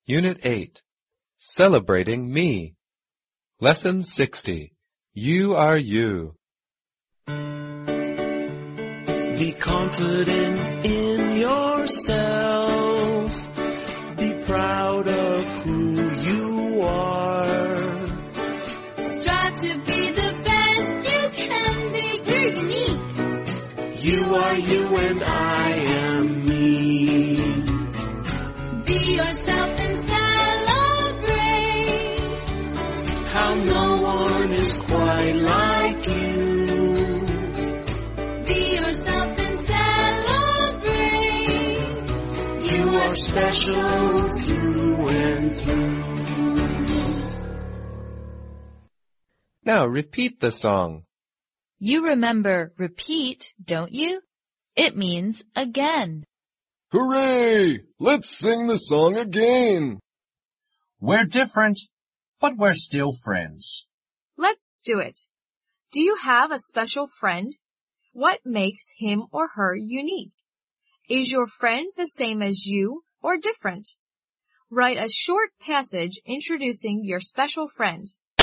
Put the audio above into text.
Unit 8. Celebrating Me. Lesson 60. You are you. Be confident in yourself. Be proud of who you are. Strive to be the best you can be. You're unique. You are you and I am me. Be yourself and celebrate. How no one is quite like you. Be yourself and celebrate. You are special through and through. Now repeat the song. You remember repeat, don't you? It means again. Hooray! Let's sing the song again. We're different, but we're still friends. Let's do it. Do you have a special friend? What makes him or her unique? Is your friend the same as you or different? Write a short passage introducing your special friend.